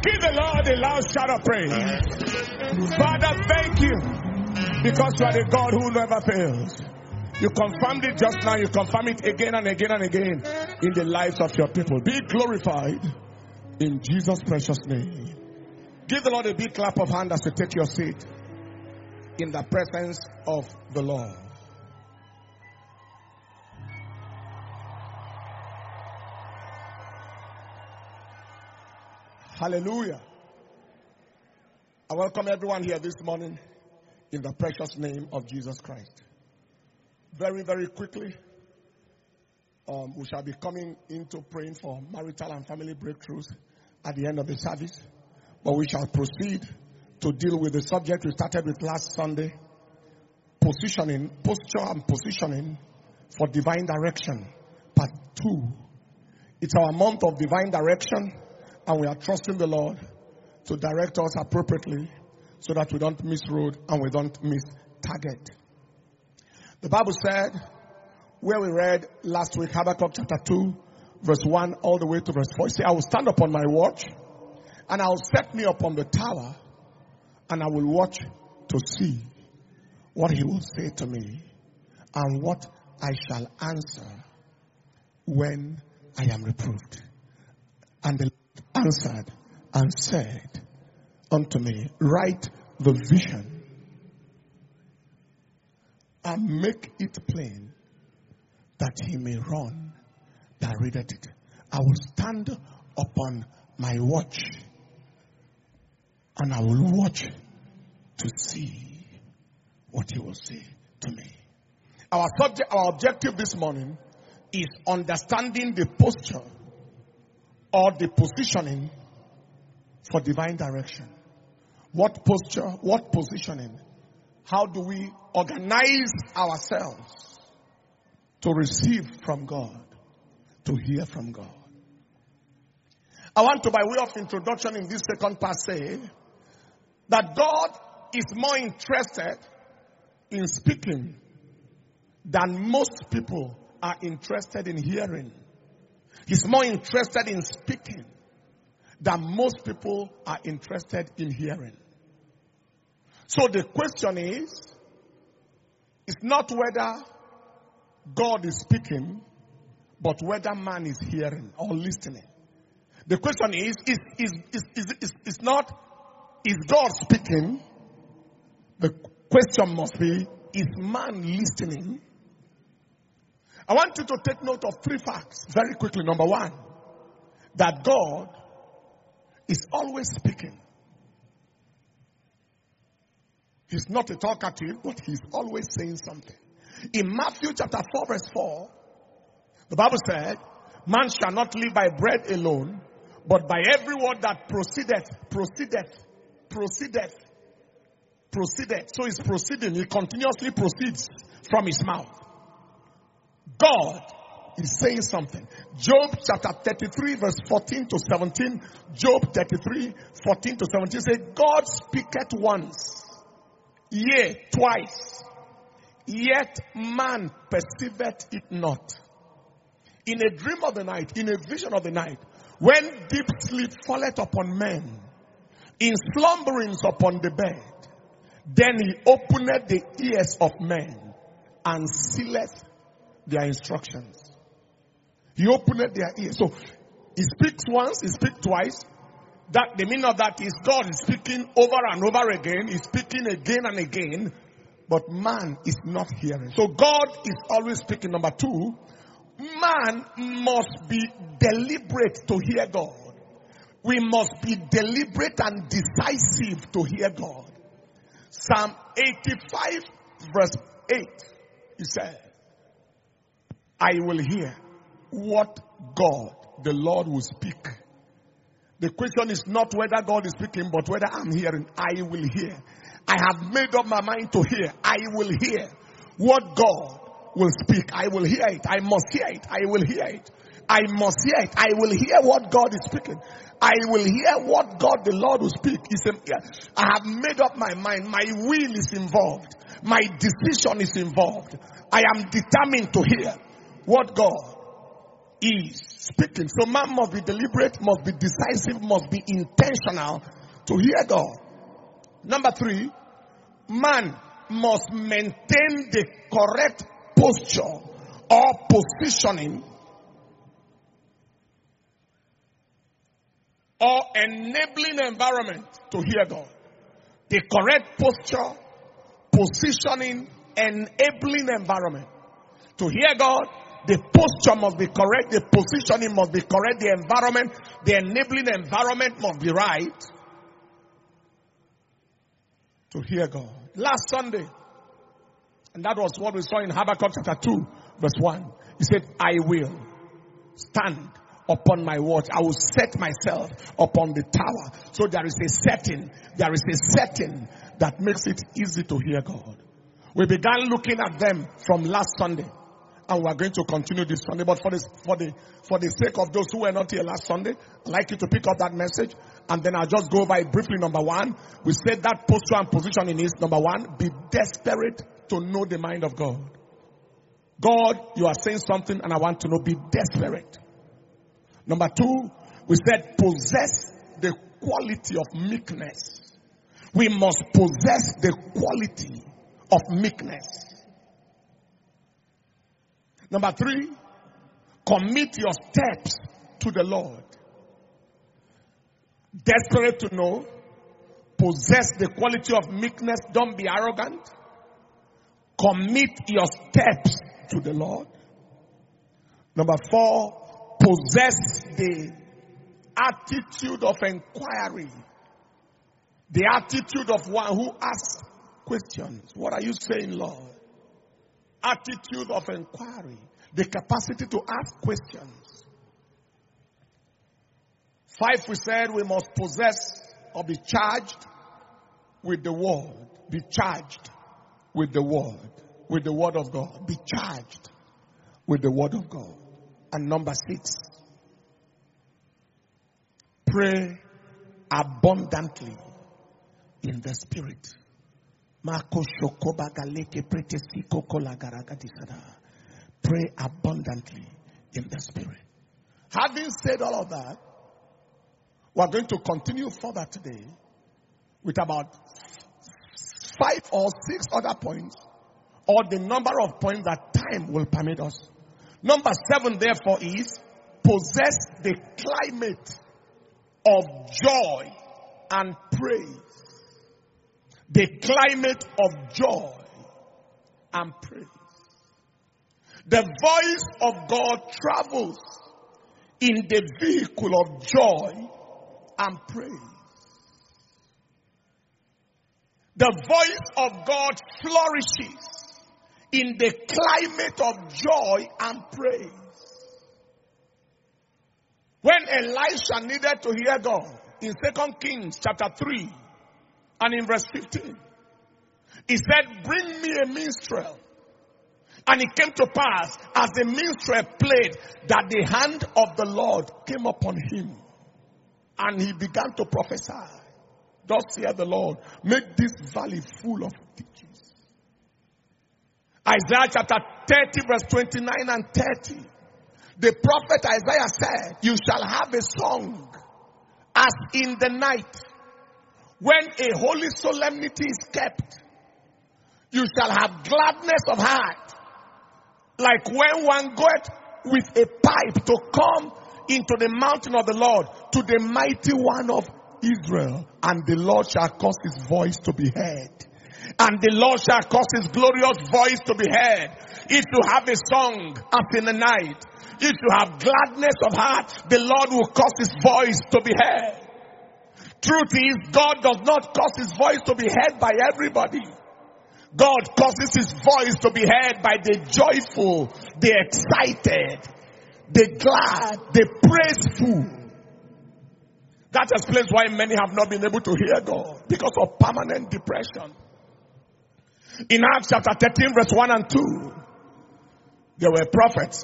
Give the Lord a loud shout of praise. Father, thank you because you are the God who never fails. You confirmed it just now. You confirm it again and again and again in the lives of your people. Be glorified in Jesus' precious name. Give the Lord a big clap of hand as you take your seat in the presence of the Lord. Hallelujah. I welcome everyone here this morning in the precious name of Jesus Christ. Very, very quickly, we shall be coming into praying for marital and family breakthroughs at the end of the service. But we shall proceed to deal with the subject we started with last Sunday, posture and positioning for divine direction, part 2. It's our month of divine direction, and we are trusting the Lord to direct us appropriately so that we don't miss road and we don't miss target. The Bible said, where we read last week, Habakkuk chapter 2, verse 1 all the way to verse 4, it says, I will stand upon my watch, and I will set me upon the tower, and I will watch to see what he will say to me, and what I shall answer when I am reproved. And the Lord answered and said unto me, write the vision and make it plain, that he may run that readeth it. I will stand upon my watch, and I will watch to see what he will say to me. Our objective this morning is understanding the posture or the positioning for divine direction. What posture, what positioning? How do we organize ourselves to receive from God, to hear from God? I want to, by way of introduction in this second part, say that God is more interested in speaking than most people are interested in hearing. He's more interested in speaking than most people are interested in hearing. So the question is, it's not whether God is speaking, but whether man is hearing or listening. The question is not, is God speaking? The question must be, is man listening? I want you to take note of 3 facts very quickly. Number 1, that God is always speaking. He's not a talkative, but he's always saying something. In Matthew chapter 4 verse 4, the Bible said, man shall not live by bread alone, but by every word that proceedeth. So he's proceeding. He continuously proceeds from his mouth. God is saying something. Job chapter 33 verse 14 to 17. Job 33, 14 to 17 says, God speaketh once, yea, twice, yet man perceiveth it not. In a dream of the night, in a vision of the night, when deep sleep falleth upon men, in slumberings upon the bed, then he openeth the ears of men and sealeth their instructions. He opened their ears. So he speaks once, he speaks twice. That the meaning of that is God is speaking over and over again. He's speaking again and again. But man is not hearing. So God is always speaking. Number 2, man must be deliberate to hear God. We must be deliberate and decisive to hear God. Psalm 85 verse 8, he said, I will hear what God, the Lord, will speak. The question is not whether God is speaking, but whether I'm hearing. I will hear. I have made up my mind to hear. I will hear what God will speak. I will hear it. I must hear it. I will hear it. I must hear it. I will hear what God is speaking. I will hear what God, the Lord, will speak. He said, I have made up my mind. My will is involved. My decision is involved. I am determined to hear what God is speaking. So man must be deliberate, must be decisive, must be intentional to hear God. Number 3, man must maintain the correct posture or positioning or enabling environment to hear God. The correct posture, positioning, enabling environment to hear God. The posture must be correct, the positioning must be correct, the environment, the enabling environment must be right to hear God. Last Sunday, and that was what we saw in Habakkuk chapter 2, verse 1. He said, I will stand upon my watch. I will set myself upon the tower. So there is a setting that makes it easy to hear God. We began looking at them from last Sunday, and we are going to continue this Sunday. But for the sake of those who were not here last Sunday, I'd like you to pick up that message, and then I'll just go over it briefly. Number 1, we said that posture and positioning is, number 1, be desperate to know the mind of God. God, you are saying something and I want to know. Be desperate. Number 2, we said possess the quality of meekness. We must possess the quality of meekness. Number 3, commit your steps to the Lord. Desperate to know, possess the quality of meekness, don't be arrogant. Commit your steps to the Lord. Number 4, possess the attitude of inquiry. The attitude of one who asks questions. What are you saying, Lord? Attitude of inquiry. The capacity to ask questions. 5, we said we must possess or be charged with the word. Be charged with the word of God. Be charged with the word of God. And number 6, pray abundantly in the Spirit. Pray abundantly in the Spirit. Having said all of that, we are going to continue further today with about 5 or 6 other points, or the number of points that time will permit us. Number 7, therefore, is possess the climate of joy and praise. The climate of joy and praise. The voice of God travels in the vehicle of joy and praise. The voice of God flourishes in the climate of joy and praise. When Elisha needed to hear God in 2 Kings chapter 3 and in verse 15, he said, bring me a minstrel. And it came to pass, as the minstrel played, that the hand of the Lord came upon him. And he began to prophesy. Thus saith the Lord, make this valley full of ditches. Isaiah chapter 30 verse 29 and 30. The prophet Isaiah said, you shall have a song as in the night when a holy solemnity is kept. You shall have gladness of heart, like when one goeth with a pipe to come into the mountain of the Lord, to the mighty one of Israel. And the Lord shall cause his voice to be heard. And the Lord shall cause his glorious voice to be heard. If you have a song up in the night, if you have gladness of heart, the Lord will cause his voice to be heard. Truth is, God does not cause his voice to be heard by everybody. God causes his voice to be heard by the joyful, the excited, the glad, the praiseful. That explains why many have not been able to hear God, because of permanent depression. In Acts chapter 13 verse 1 and 2, there were prophets.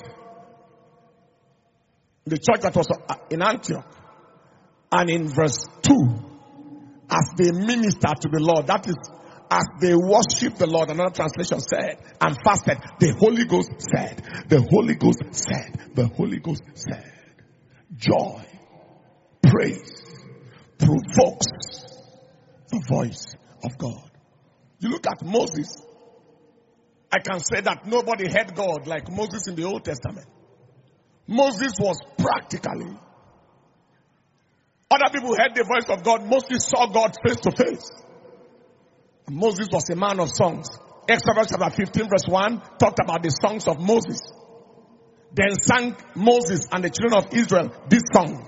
The church that was in Antioch. And in verse 2, as they minister to the Lord, that is, as they worshiped the Lord, another translation said, and fasted, the Holy Ghost said, the Holy Ghost said, the Holy Ghost said, joy, praise, provokes the voice of God. You look at Moses, I can say that nobody heard God like Moses in the Old Testament. Moses was practically, other people heard the voice of God. Moses saw God face to face. Moses was a man of songs. Exodus chapter 15 verse 1 talked about the songs of Moses. Then sang Moses and the children of Israel this song.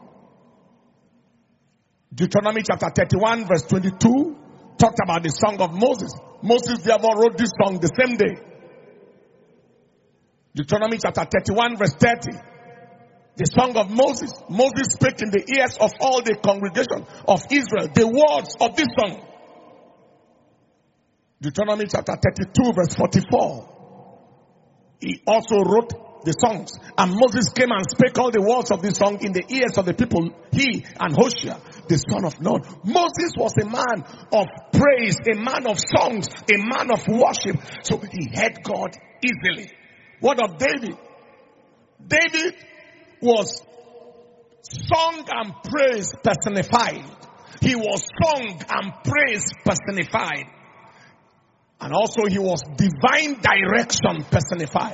Deuteronomy chapter 31 verse 22 talked about the song of Moses. Moses therefore wrote this song the same day. Deuteronomy chapter 31 verse 30. The song of Moses. Moses spake in the ears of all the congregation of Israel the words of this song. Deuteronomy chapter 32 verse 44. He also wrote the songs. And Moses came and spake all the words of this song in the ears of the people. He and Hoshea, the son of Nun. Moses was a man of praise, a man of songs, a man of worship. So he heard God easily. What of David? David was song and praise personified. He was song and praise personified. And also he was divine direction personified.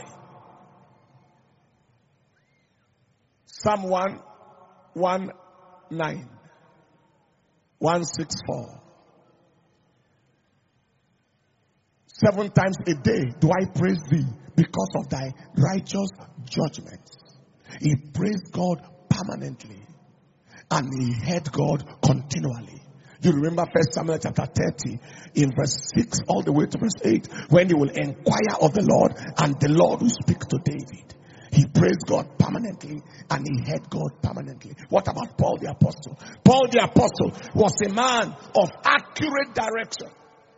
Psalm 119, 164. 7 times a day do I praise thee because of thy righteous judgments. He praised God permanently and he heard God continually. You remember 1 Samuel chapter 30 in verse 6 all the way to verse 8 when he will inquire of the Lord and the Lord will speak to David. He praised God permanently and he heard God permanently. What about Paul the Apostle? Paul the Apostle was a man of accurate direction.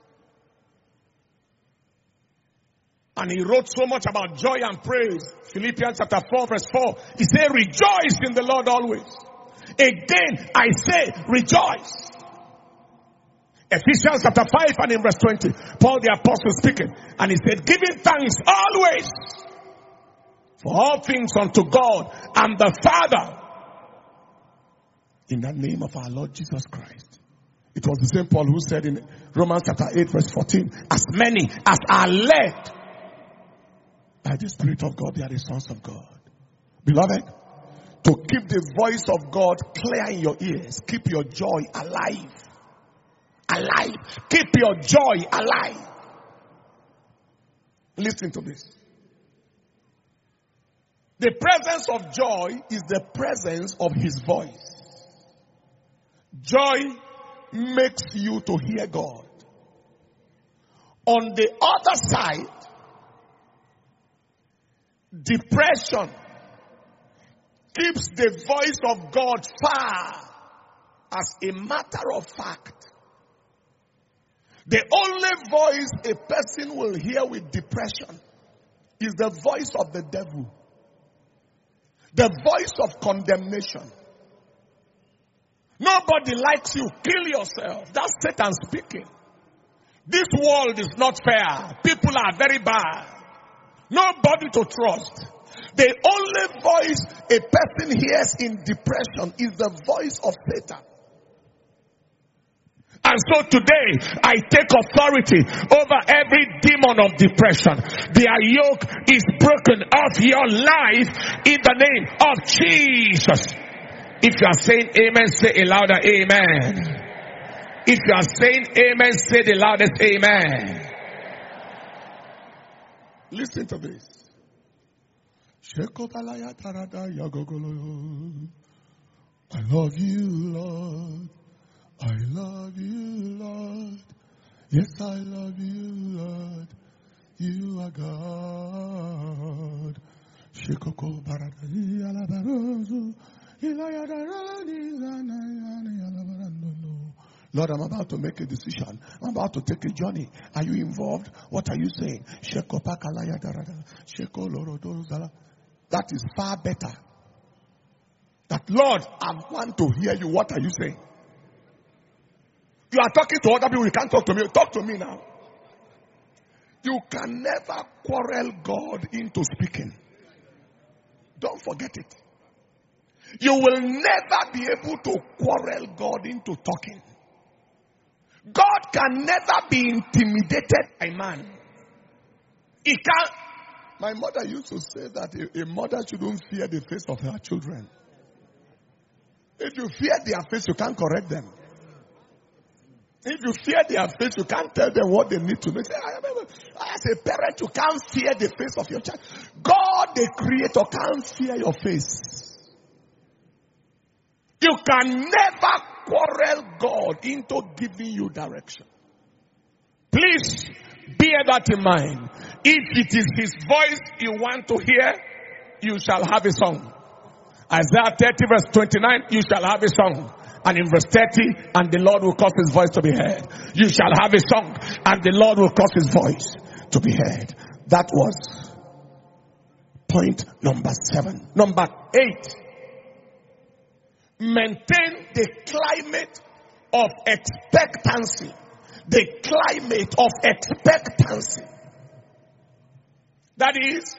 And he wrote so much about joy and praise. Philippians chapter 4 verse 4. He said, rejoice in the Lord always. Again, I say, rejoice. Ephesians chapter 5 and in verse 20. Paul the Apostle speaking. And he said, giving thanks always for all things unto God and the Father in the name of our Lord Jesus Christ. It was the same Paul who said in Romans chapter 8 verse 14, as many as are led by the Spirit of God, they are the sons of God. Beloved, to keep the voice of God clear in your ears, keep your joy alive. Alive. Keep your joy alive. Listen to this. The presence of joy is the presence of his voice. Joy makes you to hear God. On the other side, depression keeps the voice of God far. As a matter of fact, the only voice a person will hear with depression is the voice of the devil. The voice of condemnation. Nobody likes you. Kill yourself. That's Satan speaking. This world is not fair. People are very bad. Nobody to trust. The only voice a person hears in depression is the voice of Satan. And so today, I take authority over every demon of depression. Their yoke is broken off your life in the name of Jesus. If you are saying amen, say a louder amen. If you are saying amen, say the loudest amen. Listen to this. I love you, Lord. I love you, Lord. Yes, I love you, Lord. You are God. Lord, I'm about to make a decision. I'm about to take a journey. Are you involved? What are you saying? That is far better. That, Lord, I want to hear you. What are you saying? You are talking to other people, you can't talk to me. Talk to me now. You can never quarrel God into speaking. Don't forget it. You will never be able to quarrel God into talking. God can never be intimidated by man. He can't. My mother used to say that a mother shouldn't fear the face of her children. If you fear their face, you can't correct them. If you fear their face, you can't tell them what they need to do. As a parent, you can't fear the face of your child. God, the Creator, can't fear your face. You can never quarrel God into giving you direction. Please bear that in mind. If it is His voice you want to hear, you shall have a song. Isaiah 30 verse 29, you shall have a song. And in verse 30, and the Lord will cause His voice to be heard. You shall have a song, and the Lord will cause His voice to be heard. That was point number 7. Number 8. Maintain the climate of expectancy. The climate of expectancy. That is,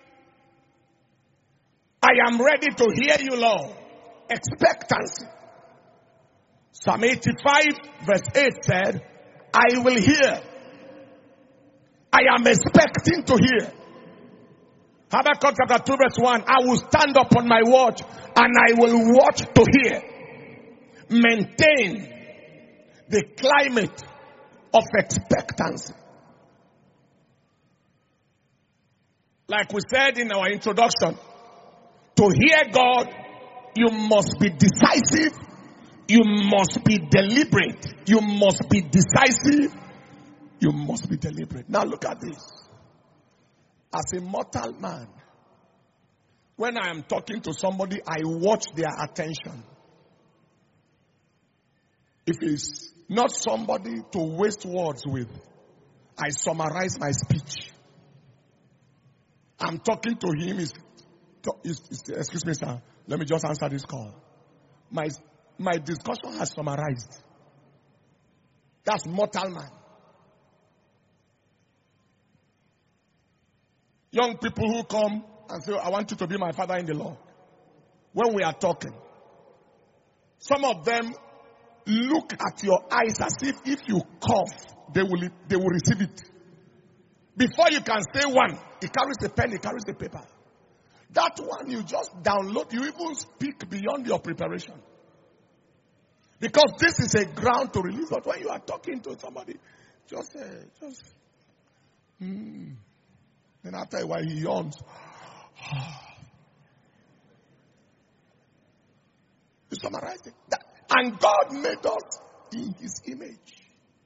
I am ready to hear you, Lord. Expectancy. Psalm 85 verse 8 said, I will hear. I am expecting to hear. Habakkuk chapter 2 verse 1, I will stand up on my watch and I will watch to hear. Maintain the climate of expectancy. Like we said in our introduction, to hear God, you must be decisive. You must be deliberate. You must be decisive. You must be deliberate. Now look at this. As a mortal man, when I am talking to somebody, I watch their attention. If it's not somebody to waste words with, I summarize my speech. I'm talking to him. Excuse me, sir. Let me just answer this call. My discussion has summarized. That's mortal man. Young people who come and say, I want you to be my father in the Lord. When we are talking, some of them look at your eyes as if you cough, they will receive it. Before you can say one, he carries a pen, he carries a paper. That one you just download, you even speak beyond your preparation. Because this is a ground to release. But when you are talking to somebody, then after a while he yawns. You summarize it. And God made us in His image.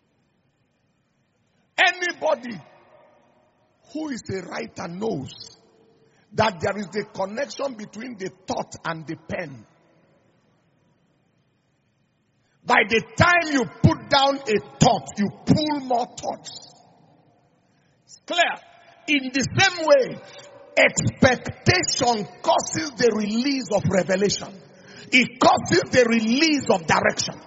Anybody who is a writer knows that there is a connection between the thought and the pen. By the time you put down a thought, you pull more thoughts. It's clear. In the same way, expectation causes the release of revelation. It causes the release of direction.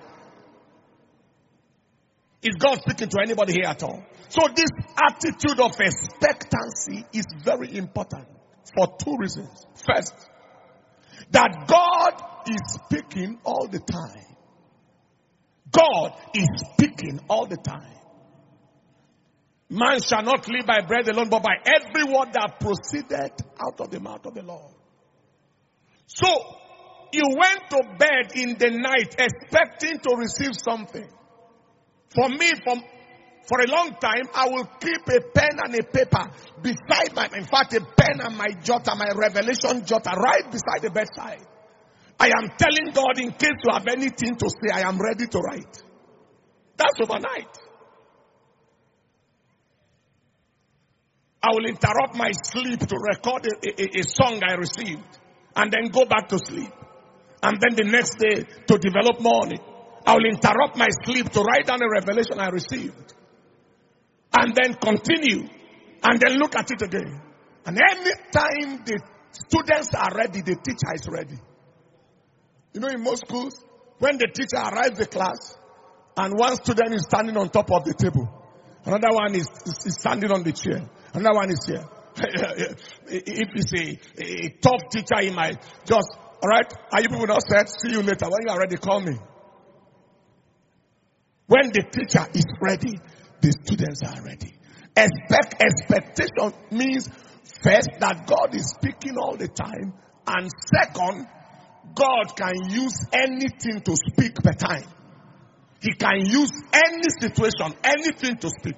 Is God speaking to anybody here at all? So this attitude of expectancy is very important for two reasons. First, that God is speaking all the time. God is speaking all the time. Man shall not live by bread alone, but by every word that proceeded out of the mouth of the Lord. So, you went to bed in the night expecting to receive something. For me, for a long time, I will keep a pen and a paper beside a pen and my jotter, my revelation jotter, right beside the bedside. I am telling God, in case you have anything to say, I am ready to write. That's overnight. I will interrupt my sleep to record a song I received and then go back to sleep. And then the next day to develop more on it. I will interrupt my sleep to write down a revelation I received. And then continue. And then look at it again. And anytime the students are ready, the teacher is ready. You know, in most schools, when the teacher arrives in class, And one student is standing on top of the table. Another one is standing on the chair. Another one is here. If it's a tough teacher, he might just, alright, are you people not set? See you later. When you are ready, call me. When the teacher is ready, the students are ready. Expectation means first that God is speaking all the time, and second, God can use anything to speak per time. He can use any situation, anything to speak.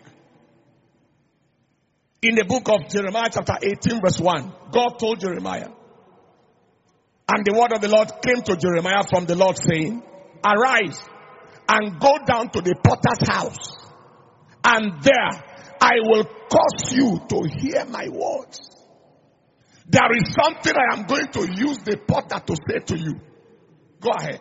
In the book of Jeremiah chapter 18 verse 1, God told Jeremiah, and the word of the Lord came to Jeremiah from the Lord saying, arise and go down to the potter's house, and there I will cause you to hear my words. There is something I am going to use the potter to say to you. Go ahead.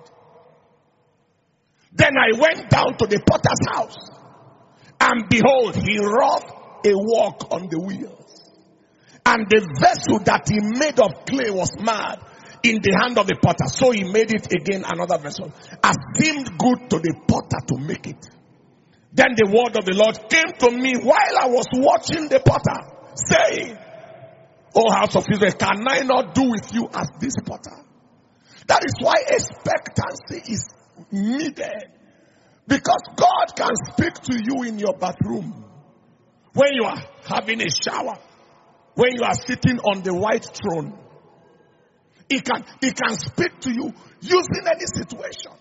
Then I went down to the potter's house, and behold, he wrought a work on the wheels. And the vessel that he made of clay was marred in the hand of the potter. So he made it again another vessel, as seemed good to the potter to make it. Then the word of the Lord came to me while I was watching the potter, saying, O house of Israel, can I not do with you as this potter? That is why expectancy is needed. Because God can speak to you in your bathroom, when you are having a shower, when you are sitting on the white throne. He can speak to you using any situation.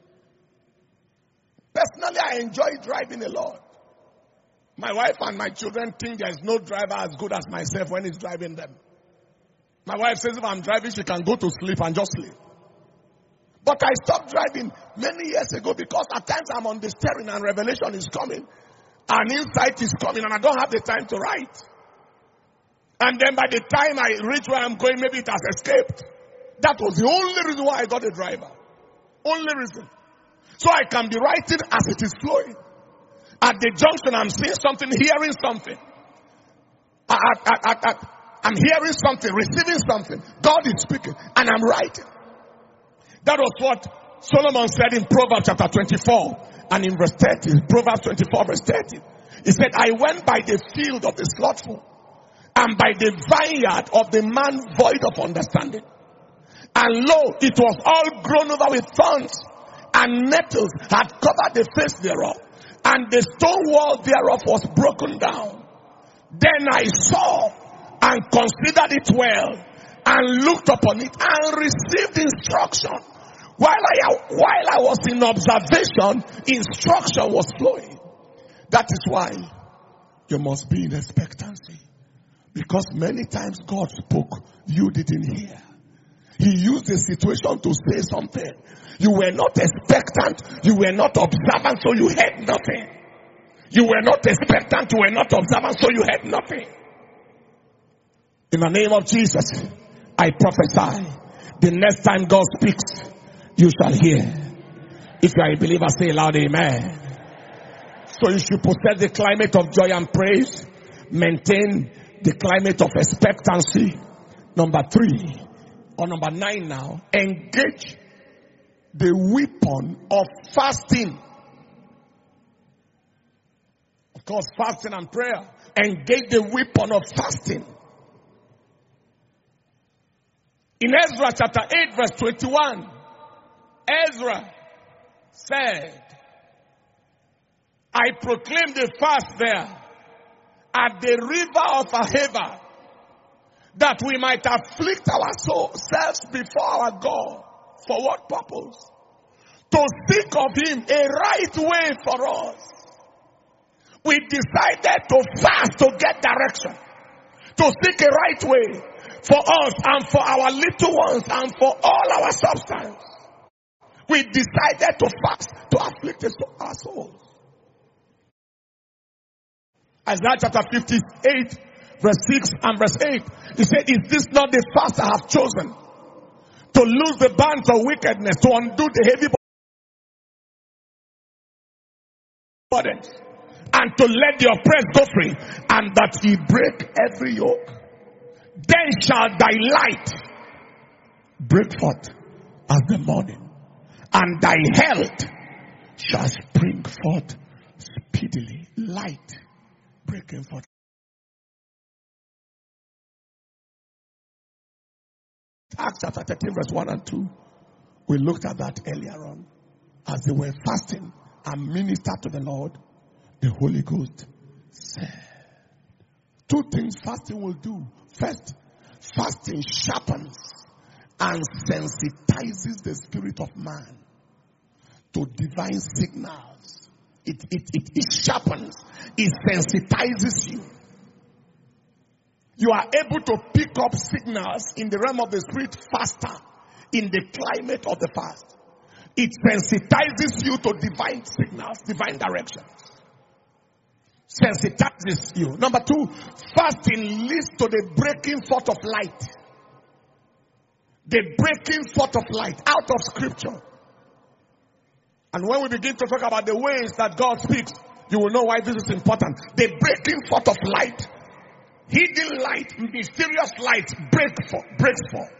Personally, I enjoy driving a lot. My wife and my children think there is no driver as good as myself when he's driving them. My wife says if I'm driving, she can go to sleep and just sleep. But I stopped driving many years ago because at times I'm on the steering and revelation is coming. An insight is coming and I don't have the time to write. And then by the time I reach where I'm going, maybe it has escaped. That was the only reason why I got a driver. Only reason. So I can be writing as it is flowing. At the junction, I'm seeing something, hearing something. I'm hearing something, receiving something. God is speaking, and I'm writing. That was what Solomon said in Proverbs chapter 24 and in verse 30. Proverbs 24 verse 30. He said, I went by the field of the slothful and by the vineyard of the man void of understanding. And lo, it was all grown over with thorns, and nettles had covered the face thereof, and the stone wall thereof was broken down. Then I saw and considered it well, and looked upon it, and received instruction. While I was in observation, instruction was flowing. That is why you must be in expectancy. Because many times God spoke, you didn't hear. He used the situation to say something. You were not expectant, you were not observant, so you heard nothing. You were not expectant, you were not observant, so you heard nothing. In the name of Jesus, I prophesy, the next time God speaks, you shall hear. If you are a believer, say loud amen. So you should possess the climate of joy and praise. Maintain the climate of expectancy. Number 3, or number 9 now, engage the weapon of fasting. Of course, fasting and prayer. Engage the weapon of fasting. In Ezra chapter 8 verse 21, Ezra said, I proclaim the fast there at the river of Ahava, that we might afflict ourselves before our God. For what purpose? To seek of him a right way for us. We decided to fast to get direction. To seek a right way for us and for our little ones and for all our substance. We decided to fast to afflict our souls. Isaiah chapter 58 verse 6 and verse 8. He said, is this not the fast I have chosen? To loose the bands of wickedness, to undo the heavy burdens, and to let the oppressed go free, and that he break every yoke. Then shall thy light break forth as the morning, and thy health shall spring forth speedily. Light breaking forth. Acts chapter 13 verse 1 and 2. We looked at that earlier on. As they were fasting and ministered to the Lord, the Holy Ghost said. Two things fasting will do. First, fasting sharpens and sensitizes the spirit of man to divine signals. It sharpens, it sensitizes you. You are able to pick up signals in the realm of the spirit faster in the climate of the fast. It sensitizes you to divine signals, divine directions. Sensitizes you. Number two, fasting leads to the breaking forth of light. The breaking forth of light out of scripture. And when we begin to talk about the ways that God speaks, you will know why this is important. The breaking forth of light. Hidden light, mysterious light breaks forth.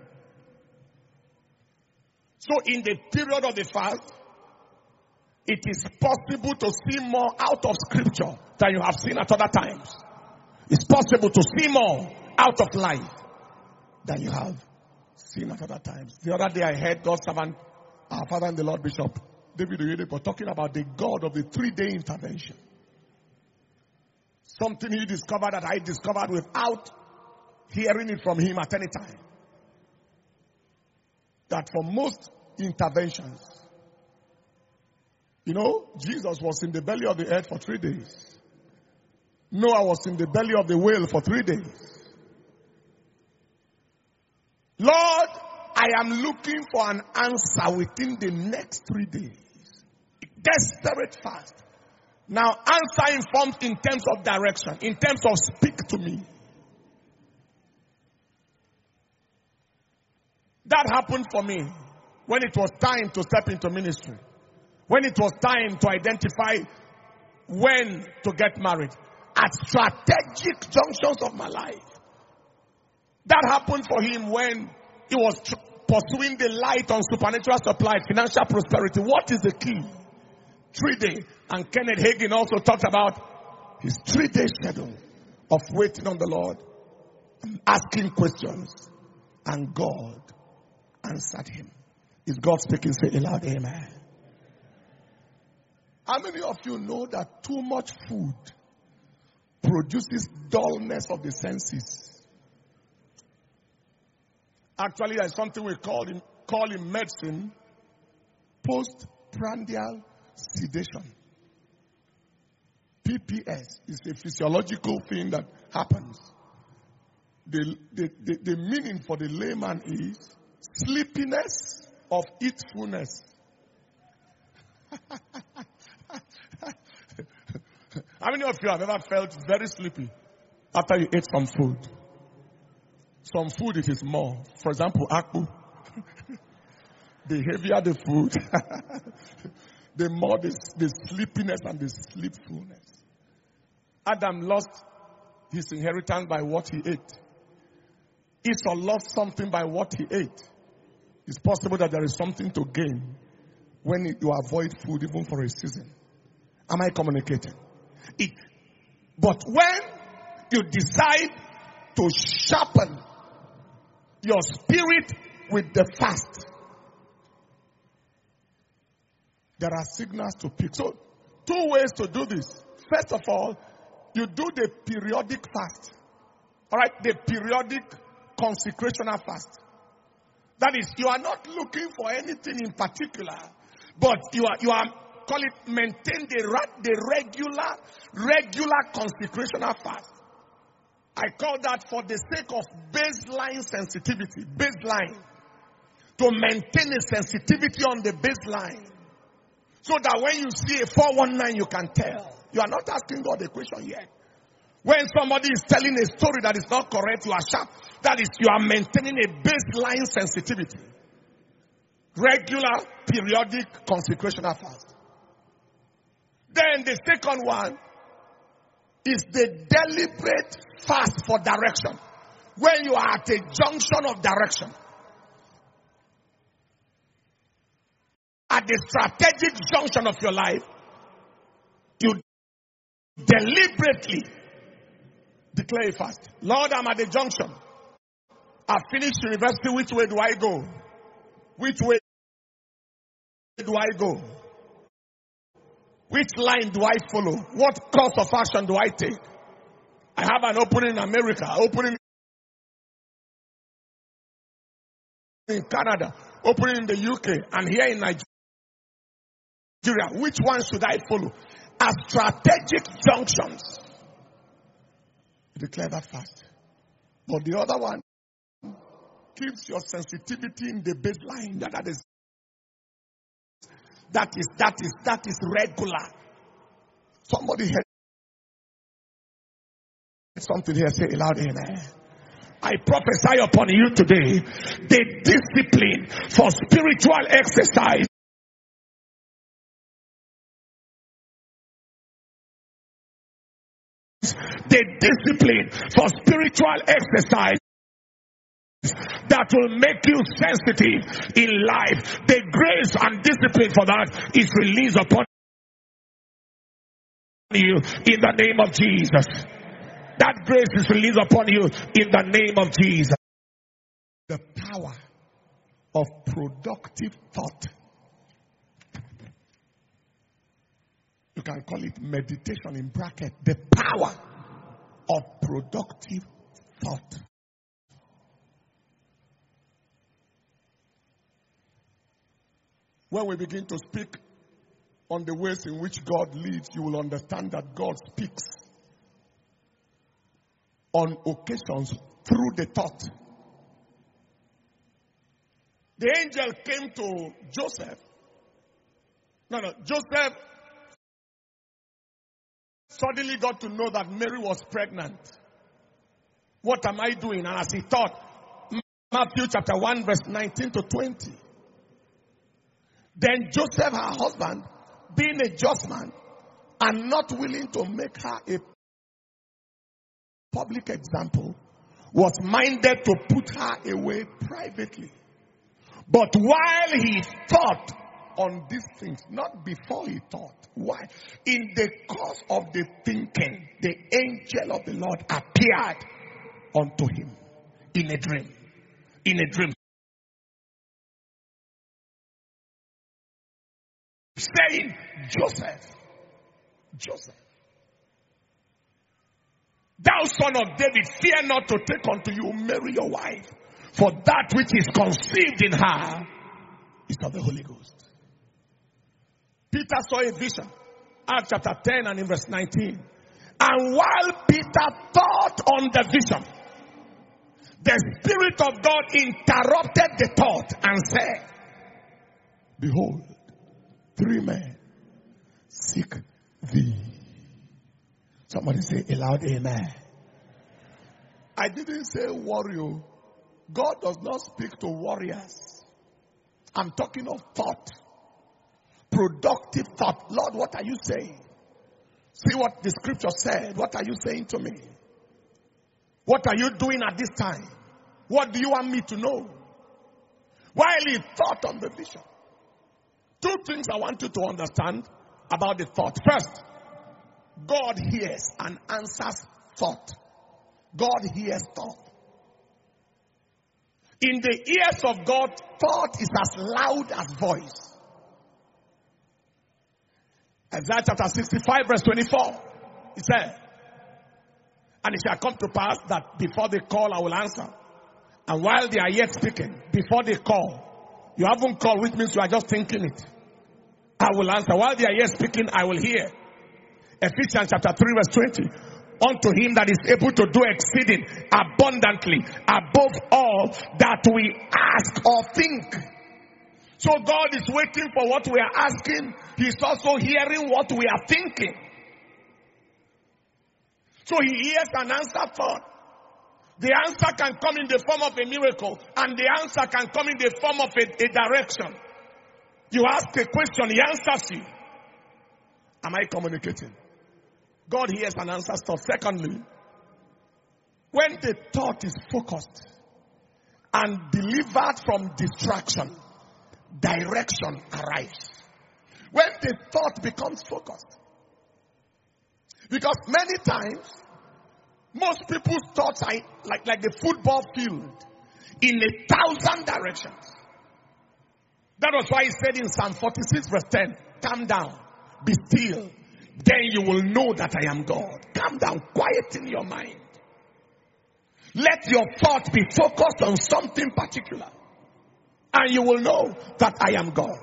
So in the period of the fast, it is possible to see more out of scripture than you have seen at other times. It's possible to see more out of life than you have seen at other times. The other day I heard God's servant, our father and the Lord Bishop David Oyedepo, talking about the God of the 3-day intervention. Something he discovered that I discovered without hearing it from him at any time. That for most interventions, Jesus was in the belly of the earth for 3 days. Noah was in the belly of the whale for 3 days. Lord, I am looking for an answer within the next 3 days. Desperate fast. Now, answer informed in terms of direction, in terms of speak to me. That happened for me when it was time to step into ministry. When it was time to identify when to get married. At strategic junctions of my life. That happened for him when he was pursuing the light on supernatural supply, financial prosperity. What is the key? 3 days. And Kenneth Hagin also talked about his 3-day schedule of waiting on the Lord, asking questions, and God answered him. Is God speaking? Say aloud, amen. How many of you know that too much food produces dullness of the senses? Actually, there's something we call in medicine postprandial sedation. PPS is a physiological thing that happens. The meaning for the layman is sleepiness of eatfulness. How many of you have ever felt very sleepy after you ate some food? Some food, it is more. For example, akpu. The heavier the food, the more the sleepiness and the sleepfulness. Adam lost his inheritance by what he ate. Esau lost something by what he ate. It's possible that there is something to gain when you avoid food even for a season. Am I communicating? But when you decide to sharpen your spirit with the fast, there are signals to pick. So, 2 ways to do this. First of all, you do the periodic fast. Alright, the periodic consecrational fast. That is, you are not looking for anything in particular, but you are call it maintain the regular consecrational fast. I call that for the sake of baseline sensitivity. Baseline. To maintain a sensitivity on the baseline. So that when you see a 419, you can tell. You are not asking God a question yet. When somebody is telling a story that is not correct, you are sharp. That is, you are maintaining a baseline sensitivity. Regular, periodic, consecrational fast. Then the second one is the deliberate fast for direction. When you are at a junction of direction. at the strategic junction of your life, you deliberately declare a fast. Lord, I'm at the junction. I've finished university. Which way do I go? Which way do I go? Which line do I follow? What course of action do I take? I have an opening in America, opening in Canada, opening in the UK, and here in Nigeria. Which one should I follow? At strategic junctions, declare that fast. But the other one keeps your sensitivity in the baseline. That is regular. Somebody heard something here. Say aloud, amen. I prophesy upon you today the discipline for spiritual exercise. The discipline for spiritual exercise that will make you sensitive in life. The grace and discipline for that is released upon you in the name of Jesus. That grace is released upon you in the name of Jesus. The power of productive thought. You can call it meditation in bracket. The power of productive thought. When we begin to speak on the ways in which God leads, you will understand that God speaks on occasions through the thought. The angel came to Joseph. Joseph suddenly got to know that Mary was pregnant. What am I doing? And as he thought, Matthew chapter 1 verse 19 to 20. Then Joseph, her husband, being a just man and not willing to make her a public example, was minded to put her away privately. But while he thought on these things, not before he thought. Why? In the course of the thinking, the angel of the Lord appeared unto him in a dream. In a dream. Saying, Joseph, thou son of David, fear not to take unto you Mary your wife, for that which is conceived in her is of the Holy Ghost. Peter saw a vision, Acts chapter 10 and in verse 19. And while Peter thought on the vision, the Spirit of God interrupted the thought and said, behold, 3 men seek thee. Somebody say aloud, amen. I didn't say warrior. God does not speak to warriors. I'm talking of thought. Productive thought. Lord, what are you saying? See what the scripture said. What are you saying to me? What are you doing at this time? What do you want me to know? While he thought on the vision. 2 things I want you to understand about the thought. First, God hears and answers thought. God hears thought. In the ears of God, thought is as loud as voice. Isaiah chapter 65 verse 24. He said, and it shall come to pass that before they call, I will answer. And while they are yet speaking, before they call, you haven't called, which means you are just thinking it. I will answer. While they are yet speaking, I will hear. Ephesians chapter 3 verse 20. Unto him that is able to do exceeding abundantly above all that we ask or think. So God is waiting for what we are asking. He's also hearing what we are thinking. So he hears an answer thought. The answer can come in the form of a miracle, and the answer can come in the form of a direction. You ask a question, he answers you. Am I communicating? God hears and answers thought. Secondly, when the thought is focused and delivered from distraction, direction arrives. When the thought becomes focused. Because many times, most people's thoughts are like the football field in 1,000 directions. That was why he said in Psalm 46 verse 10, calm down, be still, then you will know that I am God. Calm down, quieten your mind. Let your thought be focused on something particular, and you will know that I am God.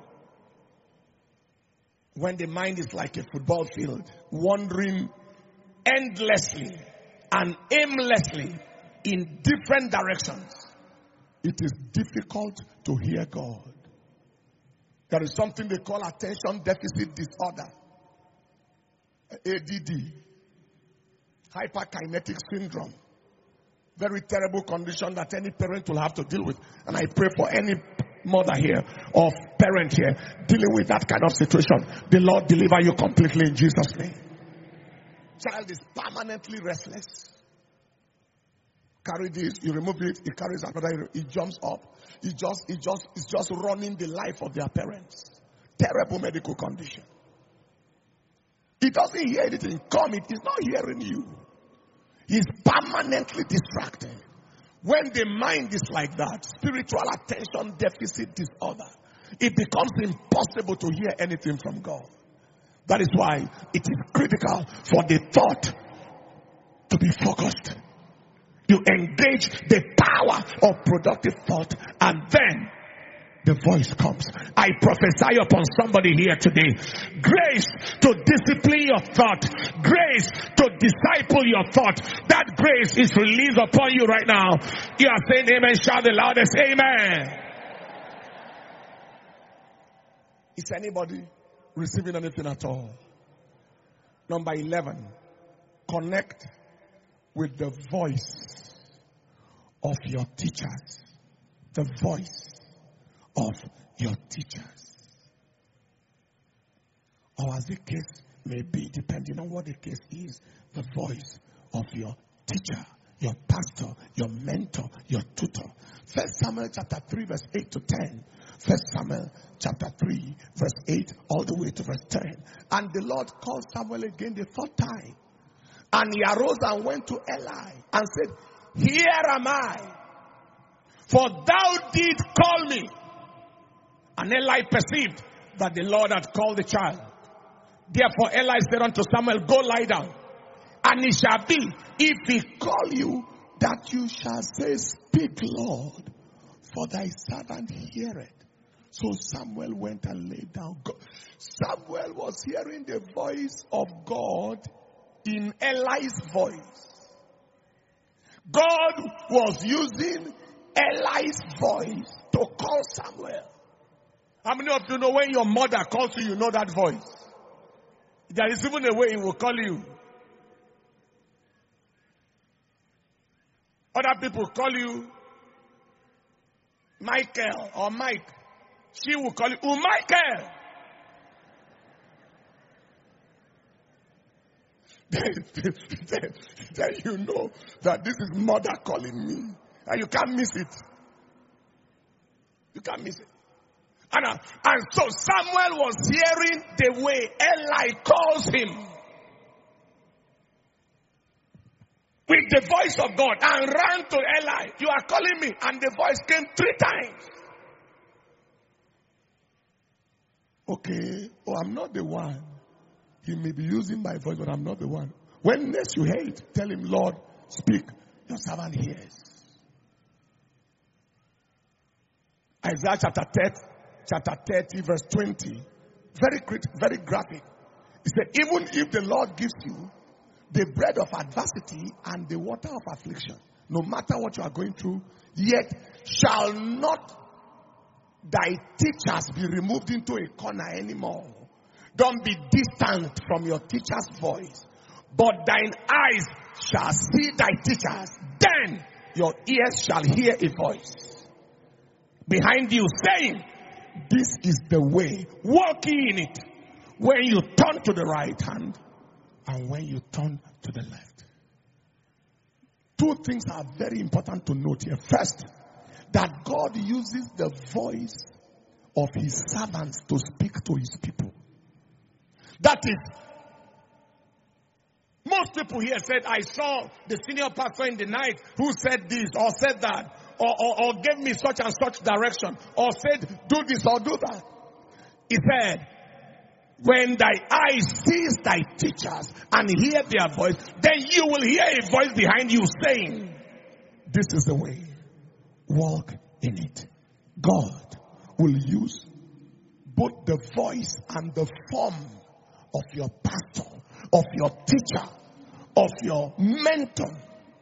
When the mind is like a football field, wandering endlessly and aimlessly in different directions, it is difficult to hear God. There is something they call attention deficit disorder, ADD, hyperkinetic syndrome. Very terrible condition that any parent will have to deal with. And I pray for any mother here or parent here dealing with that kind of situation. The Lord deliver you completely in Jesus' name. Child is permanently restless. Carry this, you remove it, he carries another, he jumps up. It's just running the life of their parents. Terrible medical condition. He doesn't hear anything. He's not hearing you. He's permanently distracted. When the mind is like that, spiritual attention deficit disorder, it becomes impossible to hear anything from God. That is why it is critical for the thought to be focused. You engage the power of productive thought, and then the voice comes. I prophesy upon somebody here today. Grace to discipline your thought. Grace to disciple your thought. That grace is released upon you right now. You are saying amen. Shout the loudest amen. Is anybody receiving anything at all? Number 11. Connect with the voice of your teachers. The voice of your teachers. Or as the case may be, depending on what the case is, the voice of your teacher, your pastor, your mentor, your tutor. 1 Samuel chapter 3 verse 8 to 10. 1 Samuel chapter 3 verse 8 all the way to verse 10. And the Lord called Samuel again the third time. And he arose and went to Eli and said, here am I, for thou did call me. And Eli perceived that the Lord had called the child. Therefore Eli said unto Samuel, go lie down. And it shall be, if he call you, that you shall say, speak, Lord, for thy servant heareth. So Samuel went and lay down. Samuel was hearing the voice of God in Eli's voice. God was using Eli's voice to call Samuel. How many of you know when your mother calls you, you know that voice? There is even a way he will call you. Other people call you Michael or Mike. She will call you, oh, Michael. Then you know that this is mother calling me. And you can't miss it. You can't miss it. And so Samuel was hearing the way Eli calls him. With the voice of God, and ran to Eli. You are calling me. And the voice came 3 times. Okay. Oh, I'm not the one. He may be using my voice, but I'm not the one. When next you hear it, tell him, Lord, speak. Your servant hears. Isaiah chapter 30 verse 20. Very graphic. He said, even if the Lord gives you the bread of adversity and the water of affliction, no matter what you are going through, yet shall not thy teachers be removed into a corner anymore. Don't be distant from your teacher's voice, but thine eyes shall see thy teachers. Then your ears shall hear a voice behind you saying, this is the way, walk ye in it, when you turn to the right hand and when you turn to the left. 2 things are very important to note here. First, that God uses the voice of his servants to speak to his people. That is, most people here said, I saw the senior pastor in the night who said this or said that, or gave me such and such direction, or said, do this or do that. He said, when thy eyes sees thy teachers and hear their voice, then you will hear a voice behind you saying, this is the way, walk in it. God will use both the voice and the form of your pastor, of your teacher, of your mentor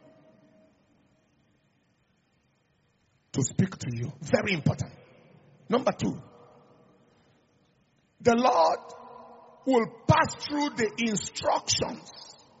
to speak to you. Very important. Number 2, the Lord will pass through the instructions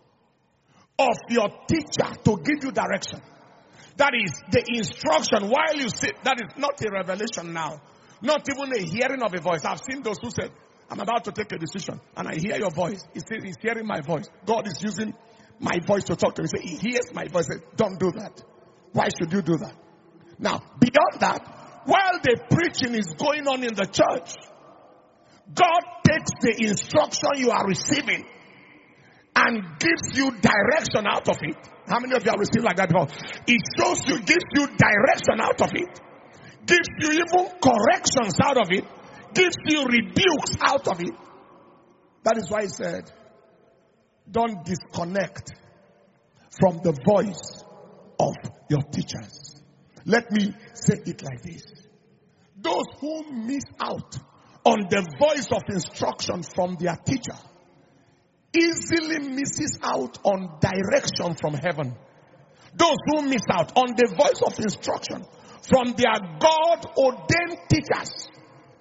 of your teacher to give you direction. That is the instruction while you sit. That is not a revelation now. Not even a hearing of a voice. I've seen those who said, I'm about to take a decision and I hear your voice. He's hearing my voice. God is using my voice to talk to me. He hears my voice. Don't do that. Why should you do that? Now, beyond that, while the preaching is going on in the church, God takes the instruction you are receiving and gives you direction out of it. How many of you have received like that before? It shows you, gives you direction out of it. Gives you even corrections out of it. Gives you rebukes out of it. That is why he said, don't disconnect from the voice of your teachers. Let me say it like this. Those who miss out on the voice of instruction from their teacher easily misses out on direction from heaven. Those who miss out on the voice of instruction from their God-ordained teachers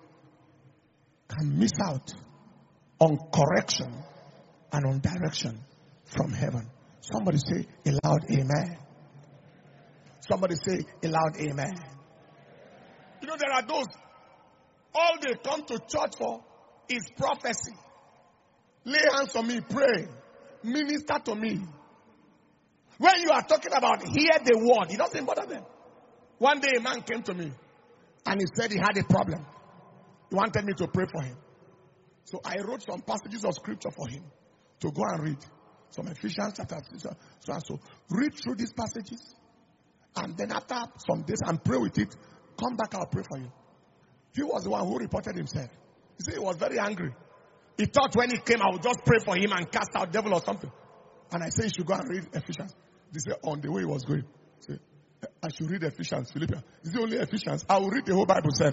can miss out on correction and on direction from heaven. Somebody say a loud amen. Somebody say a loud amen. You know, there are those, all they come to church for is prophecy. Lay hands on me, pray, minister to me. When you are talking about hear the word, it doesn't bother them. One day a man came to me and he said he had a problem. He wanted me to pray for him. So I wrote some passages of scripture for him to go and read. Some Ephesians chapter so and so. Read through these passages. And then after some days and pray with it, come back, I'll pray for you. He was the one who reported himself. He said he was very angry. He thought when he came, I would just pray for him and cast out devil or something. And I said he should go and read Ephesians. They said on the way he was going, say, I should read Ephesians, Philippians. Is it only Ephesians? I will read the whole Bible self.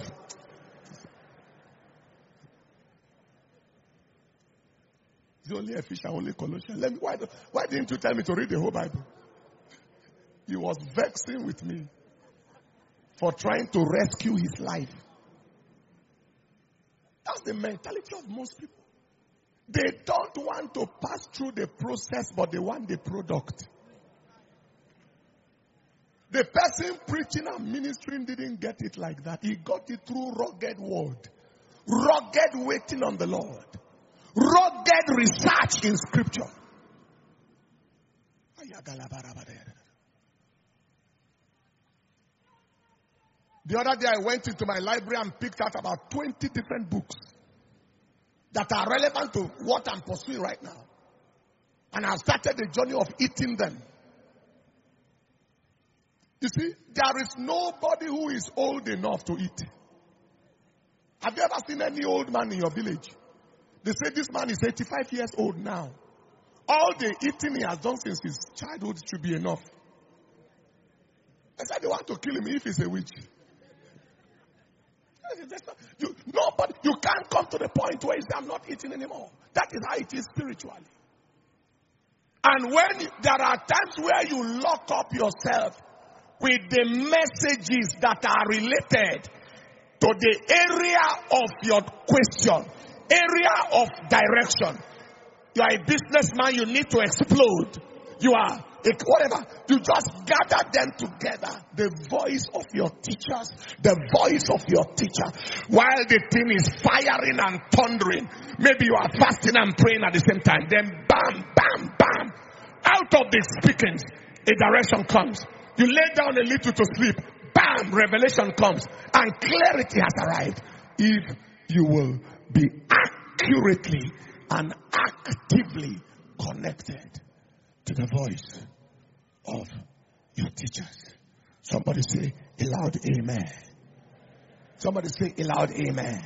Is it only Ephesians, only Colossians? Why didn't you tell me to read the whole Bible? He was vexing with me for trying to rescue his life. That's the mentality of most people. They don't want to pass through the process, but they want the product. The person preaching and ministering didn't get it like that. He got it through rugged word. Rugged waiting on the Lord. Rugged research in scripture. The other day I went into my library and picked out about 20 different books that are relevant to what I'm pursuing right now. And I've started the journey of eating them. You see, there is nobody who is old enough to eat. Have you ever seen any old man in your village? They say this man is 85 years old now. All the eating he has done since his childhood should be enough. They said they want to kill him if he's a witch. You can't come to the point where you say, I'm not eating anymore. That is how it is spiritually. And when there are times where you lock up yourself with the messages that are related to the area of your question, area of direction. You are a businessman, you need to explode. You are whatever. You just gather them together. The voice of your teachers, the voice of your teacher. While the thing is firing and thundering, maybe you are fasting and praying at the same time. Then bam, bam, bam. Out of the speakings, a direction comes. You lay down a little to sleep. Bam, revelation comes. And clarity has arrived. if you will be accurately and actively connected to the voice of your teachers. Somebody say a loud amen. Somebody say a loud amen.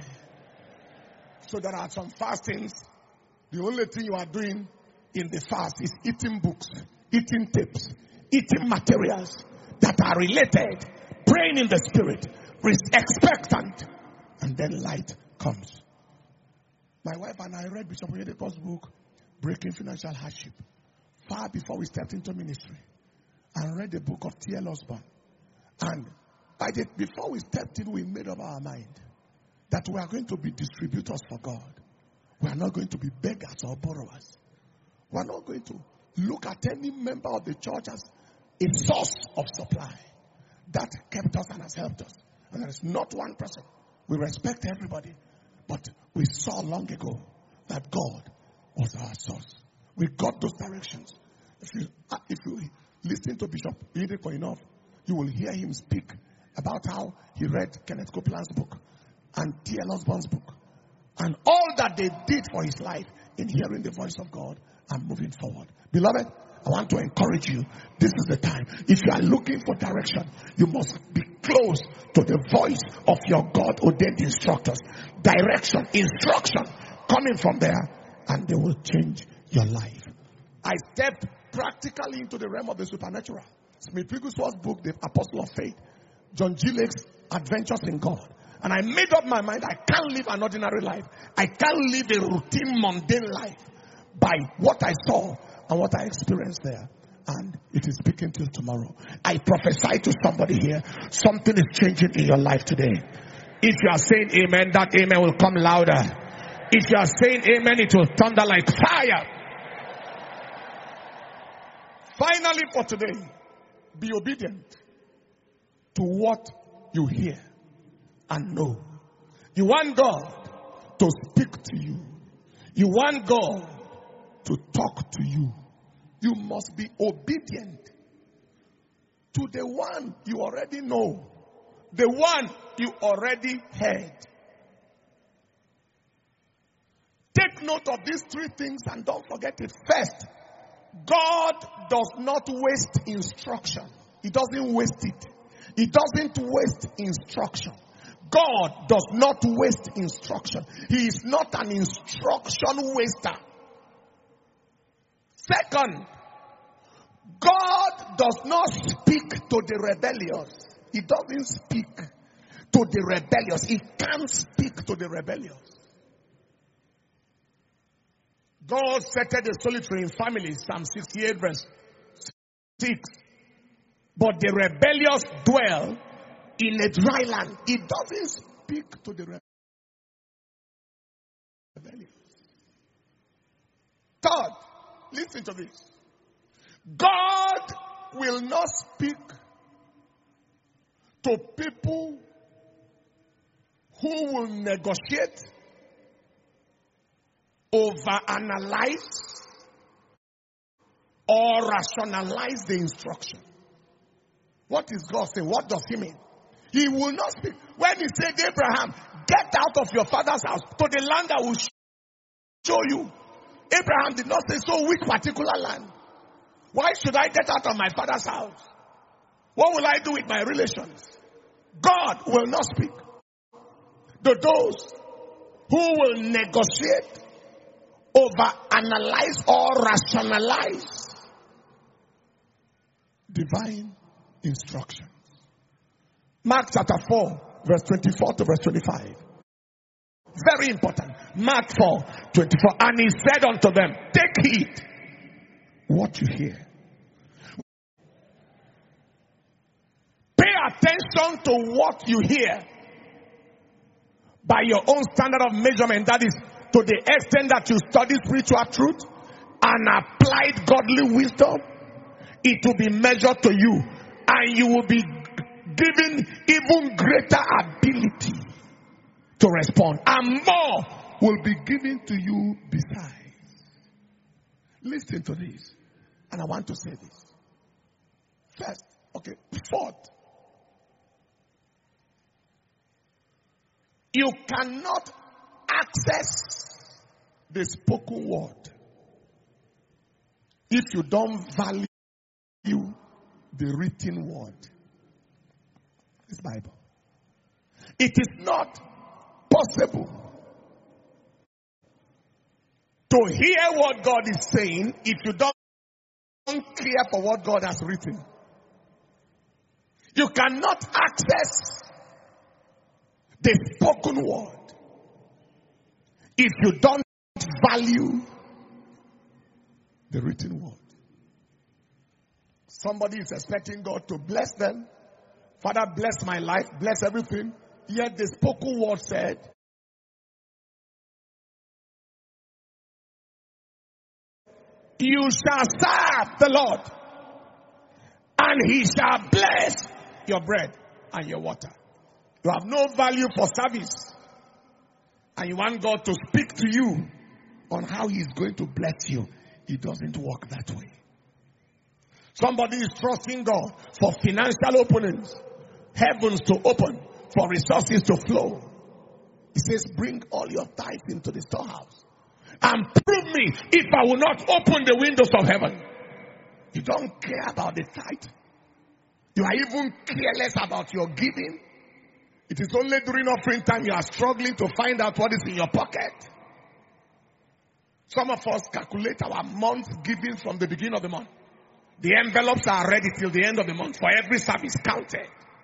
So there are some fastings. The only thing you are doing in the fast is eating books, eating tapes, eating materials that are related, praying in the spirit, expectant, and then light comes. My wife and I read Bishop Oyedepo's book, Breaking Financial Hardship, far before we stepped into ministry, and read the book of T.L. Osborne. And before we stepped in, we made up our mind that we are going to be distributors for God. We are not going to be beggars or borrowers. We are not going to look at any member of the church as a source of supply. That kept us and has helped us. And there is not one person. We respect everybody. But we saw long ago that God was our source. We got those directions. If you listen to Bishop Oyedepo enough, you will hear him speak about how he read Kenneth Copeland's book and T.L. Osborne's book and all that they did for his life in hearing the voice of God and moving forward. Beloved, I want to encourage you. This is the time. If you are looking for direction, you must be close to the voice of your God-ordained instructors. Direction, instruction coming from there, and they will change your life. I stepped practically into the realm of the supernatural. Smith Wigglesworth's book, The Apostle of Faith, John G. Lake's Adventures in God. And I made up my mind, I can't live an ordinary life. I can't live a routine, mundane life by what I saw and what I experienced there. And it is speaking till tomorrow. I prophesy to somebody here, something is changing in your life today. If you are saying amen, that amen will come louder. If you are saying amen, it will thunder like fire. Finally for today, be obedient to what you hear and know. You want God to speak to you. You want God to talk to you. You must be obedient to the one you already know, the one you already heard. Take note of these three things and don't forget it. First, God does not waste instruction. He doesn't waste it. He doesn't waste instruction. God does not waste instruction. He is not an instruction waster. Second, God does not speak to the rebellious. He doesn't speak to the rebellious. He can't speak to the rebellious. God settled the solitary in families, Psalm 68 verse 6. But the rebellious dwell in a dry land. He doesn't speak to the rebellious. Third, listen to this. God will not speak to people who will negotiate, overanalyze, or rationalize the instruction. What is God saying? What does he mean? He will not speak. When he said, Abraham, get out of your father's house to the land I will show you. Abraham did not say, so which particular land? Why should I get out of my father's house? What will I do with my relations? God will not speak to those who will negotiate, overanalyze, or rationalize divine instructions. Mark chapter 4, verse 24 to verse 25. Very important. Mark 4, 24. And he said unto them, take heed what you hear. Pay attention to what you hear by your own standard of measurement. That is, to the extent that you study spiritual truth and applied godly wisdom, it will be measured to you, and you will be given even greater ability to respond, and more will be given to you besides. Listen to this, and I want to say this. First, fourth, You cannot access the spoken word if you don't value the written word. This Bible. It is not possible to hear what God is saying if you don't care for what God has written. You cannot access the spoken word if you don't value the written word. Somebody is expecting God to bless them. Father, bless my life, bless everything. Yet the spoken word said, you shall serve the Lord, and he shall bless your bread and your water. You have no value for service, and you want God to speak to you on how he's going to bless you. It doesn't work that way. Somebody is trusting God for financial openings, heavens to open, for resources to flow. He says, bring all your tithes into the storehouse and prove me if I will not open the windows of heaven. You don't care about the tithe. You are even careless about your giving. It is only during offering time you are struggling to find out what is in your pocket. Some of us calculate our month's giving from the beginning of the month. The envelopes are ready till the end of the month for every service counted.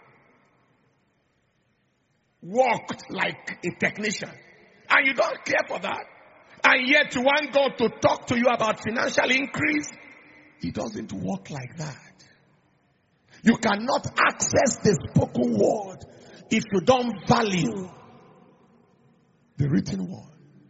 Worked like a technician. And you don't care for that. And yet you want God to talk to you about financial increase. It doesn't work like that. You cannot access the spoken word if you don't value the written word.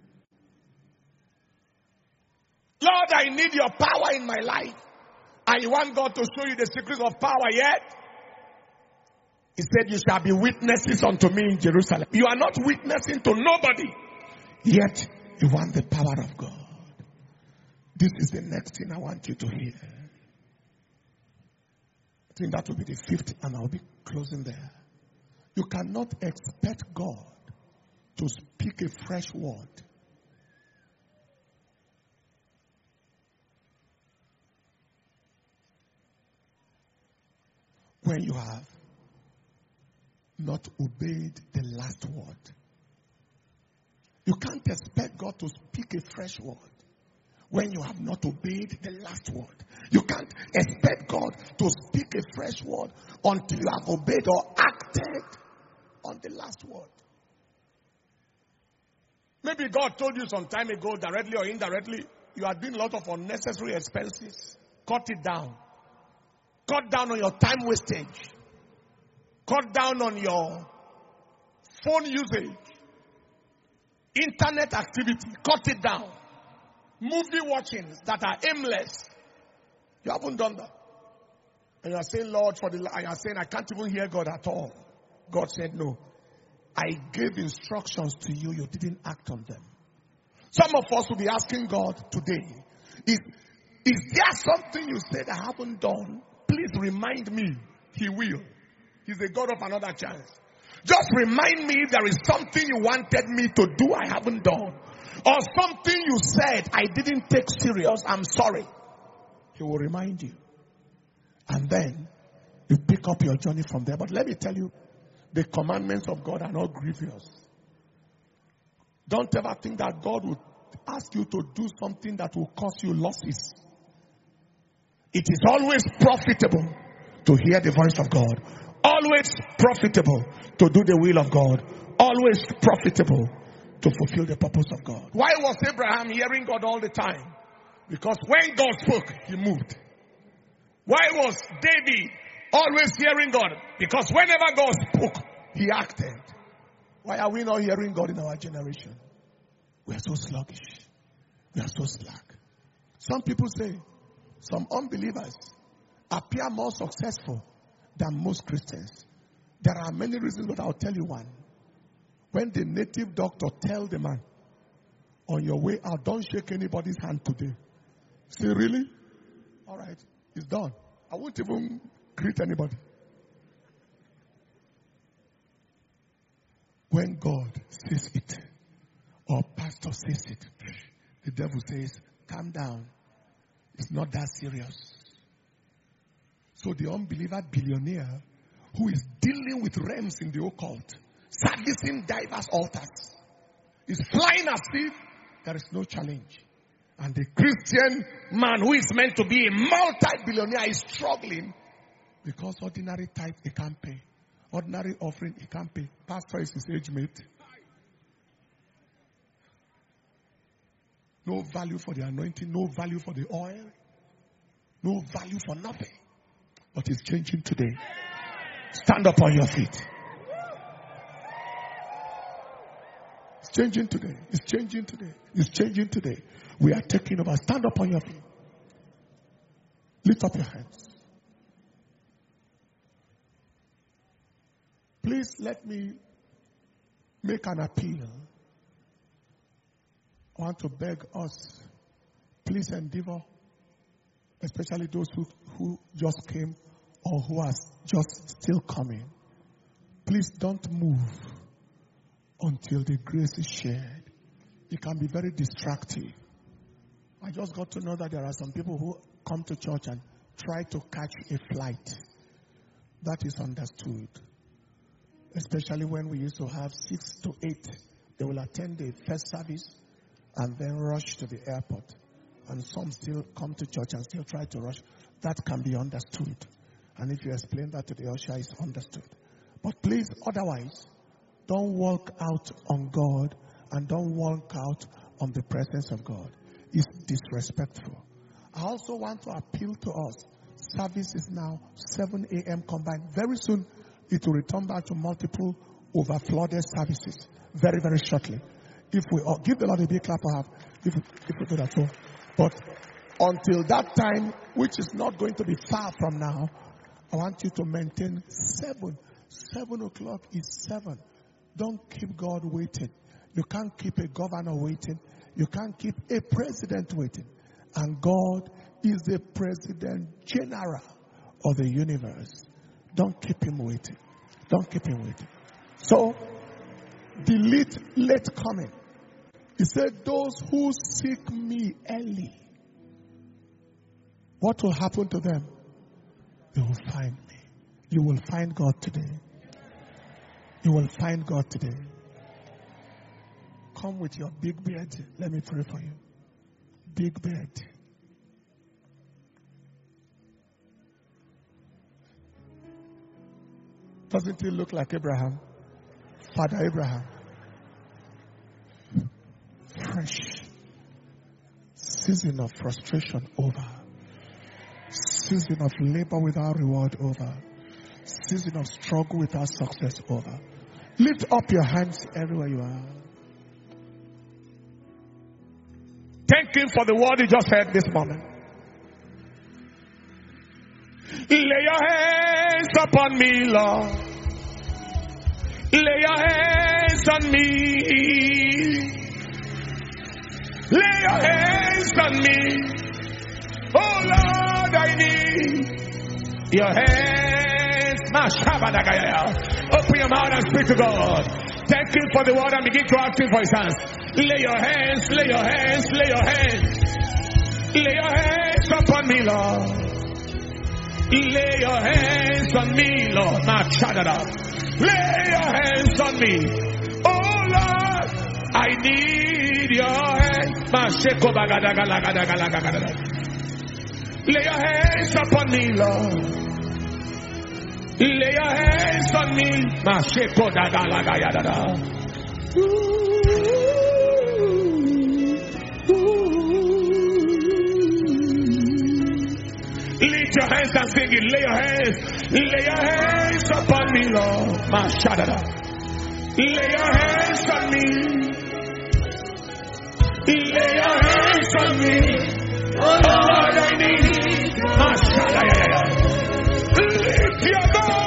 Lord, I need your power in my life. And you want God to show you the secrets of power yet? He said, you shall be witnesses unto me in Jerusalem. You are not witnessing to nobody. Yet, you want the power of God. This is the next thing I want you to hear. I think that will be the fifth, and I'll be closing there. You cannot expect God to speak a fresh word when you have not obeyed the last word. You can't expect God to speak a fresh word when you have not obeyed the last word. You can't expect God to speak a fresh word until you have obeyed or acted on the last word. Maybe God told you some time ago, directly or indirectly, you are doing a lot of unnecessary expenses. Cut it down. Cut down on your time wastage. Cut down on your phone usage. Internet activity. Cut it down. Movie watchings that are aimless. You haven't done that. And you are saying, Lord, and you are saying, I can't even hear God at all. God said, no. I gave instructions to you. You didn't act on them. Some of us will be asking God today, is there something you said I haven't done? Please remind me. He will. He's the God of another chance. Just remind me if there is something you wanted me to do I haven't done. Or something you said I didn't take serious. I'm sorry. He will remind you. And then you pick up your journey from there. But let me tell you, the commandments of God are not grievous. Don't ever think that God will ask you to do something that will cause you losses. It is always profitable to hear the voice of God. Always profitable to do the will of God. Always profitable to fulfill the purpose of God. Why was Abraham hearing God all the time? Because when God spoke, he moved. Why was David always hearing God? Because whenever God spoke, he acted. Why are we not hearing God in our generation? We are so sluggish. We are so slack. Some people say, some unbelievers appear more successful than most Christians. There are many reasons, but I'll tell you one. When the native doctor tells the man, on your way out, don't shake anybody's hand today. Say, really? All right, it's done. I won't even greet anybody. When God says it, or pastor says it, the devil says, calm down. It's not that serious. So the unbeliever billionaire who is dealing with realms in the occult, servicing diverse altars, is flying as if there is no challenge. And the Christian man who is meant to be a multi-billionaire is struggling because ordinary tithe he can't pay. Ordinary offering he can't pay. Pastor is his age mate. No value for the anointing, no value for the oil, no value for nothing. But it's changing today. Stand up on your feet. It's changing today. It's changing today. It's changing today. We are taking over. Stand up on your feet. Lift up your hands. Please let me make an appeal. I want to beg us, please endeavor, especially those who just came or who are just still coming. Please don't move until the grace is shared. It can be very distracting. I just got to know that there are some people who come to church and try to catch a flight. That is understood. Especially when we used to have 6 to 8. They will attend the first service and then rush to the airport. And some still come to church and still try to rush. That can be understood. And if you explain that to the usher, it's understood. But please, otherwise, don't walk out on God and don't walk out on the presence of God. It's disrespectful. I also want to appeal to us. Service is now 7 a.m. combined. Very soon, it will return back to multiple overflooded services. Very, very shortly. If we give the Lord a big clap if we do that so. But until that time, which is not going to be far from now, I want you to maintain 7. 7 o'clock is 7. Don't keep God waiting. You can't keep a governor waiting. You can't keep a president waiting. And God is the president general of the universe. Don't keep him waiting. Don't keep him waiting. So, delete late coming. He said, those who seek me early, what will happen to them? They will find me. You will find God today. You will find God today. Come with your big bed. Let me pray for you. Big bed. Doesn't he look like Abraham? Father Abraham. Fresh. Season of frustration over. Season of labor without reward over. Season of struggle without success over. Lift up your hands everywhere you are. Thank him for the word he just heard this morning. Lay your hands upon me, Lord. Lay your hands on me. Lay your hands on me. Oh Lord, I need your hands. Open your mouth and speak to God. Thank him for the word and begin to ask him for his hands. Lay your hands, lay your hands, lay your hands. Lay your hands upon me, Lord. Lay your hands on me, Lord. Lay your hands on me. Oh Lord, I need your hands. Lay your hands upon me, Lord. Lay your hands on me. Lift your hands and sing it. Lay your hands. Lay your hands upon me, Lord. Lay your hands on me. Lay your hands on me. Oh Lord, I need. Lift your voice.